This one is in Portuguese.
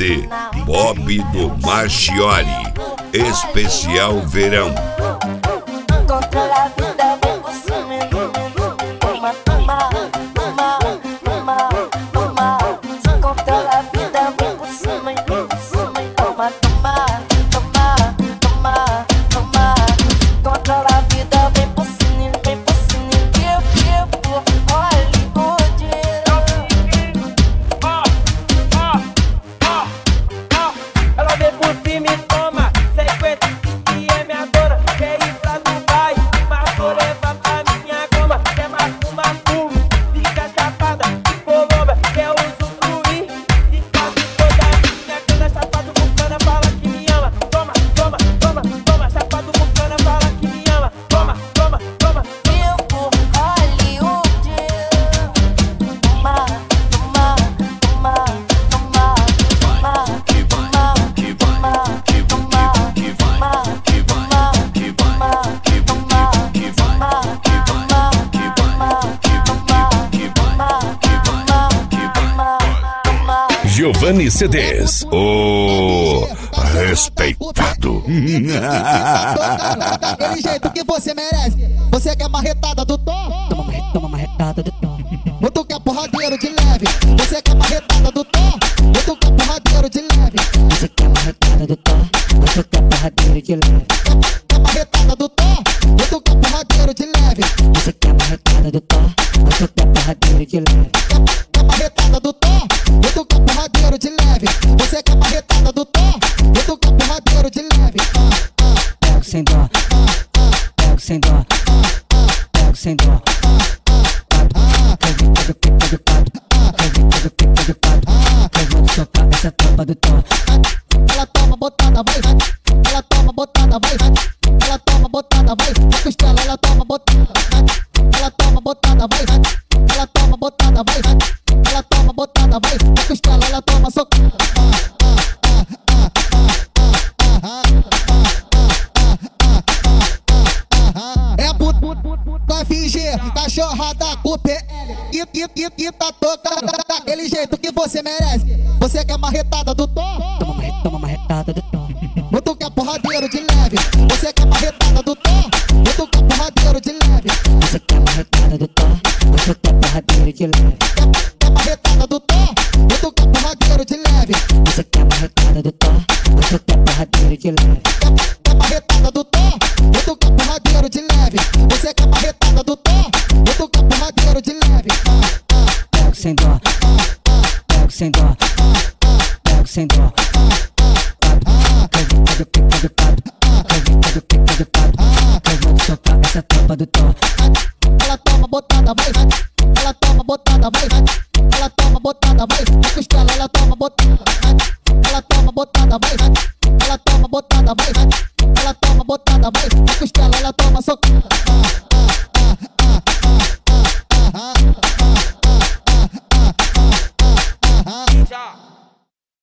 CD Bob do Marchiori, especial verão. Controla a vida, vem por cima e toma, toma, toma, toma, toma. Controla a vida, vem por cima e toma, toma, toma, toma, toma. Controla a vida, vem por cima e Hollywood. Ela vem por cima e toma 50 e é minha dona. Quer ir pra Dubai, mas vou levar pra minha goma. Quer macumba, fica chapada de Colômbia. Quer usufruir, fica de toda minha cana. Chapado bucana, fala que me ama. Toma, toma, toma, toma. Chapado bucana, fala que me ama. Toma, toma, toma. Tempo Hollywood. Toma, toma, toma, toma, toma. Giovanni CDs, o respeitado. Daquele jeito que você merece. Você quer marretada do Tom? Toma marretada do Tom. Ou tu quer porradeiro de leve? Você quer marretada do Tom? Ou tu quer porradeiro de leve? Você quer marretada do Tom? Ou tu quer porradeiro de leve? Quer marretada do Tom? Ou tu quer porradeiro de leve? Você quer marretada do Tom? Ou tu quer porradeiro de leve? Quer marretada do Tom? Ou tu quer porradeiro de leve? Você quer marretada do Tom? Ou tu quer porradeiro de leve? Pego sem dó, pego sem dó, pego sem dó. Quero ver pica do pato, quero ver pica do pato. Eu vou socar essa tropa do Tom. Ela toma botada, vai. Ela toma botada, vai. Ela toma botada, vai. Na costela ela toma botada. Ela toma botada, vai. Ela toma botada, vai. Ela toma botada, vai. Na costela ela toma socada. É puto, vai fingir cachorrada com PL. E tá tocando daquele jeito que você merece. Você quer marretada do Tom? Toma marretada do Tom. Ou tu quer porradeiro de leve? Você quer marretada do Tom? Ou tu quer porradeiro de leve? Você quer marretada do Tom? Ou tu quer porradeiro de leve? Quer marretada do Tom? Ou tu quer porradeiro de leve? Você quer marretada do Tom? Ou tu quer porradeiro de leve? Quer marretada do Tom? Ou tu quer porradeiro de leve? Você quer marretada do Tom? Ou tu quer porradeiro de leve? Pego sem dó, pego sem dó, pego sem dó. Quero ver pica do pato, quero ver pica do pato. Eu vou socar essa tropa do Tom. Ela toma botada, vai. Ela toma botada, vai. Ela toma botada, vai. Na costela ela toma botada. Ela toma botada, vai. Ela toma botada, vai. Ela toma botada, vai. Na costela ela toma socada.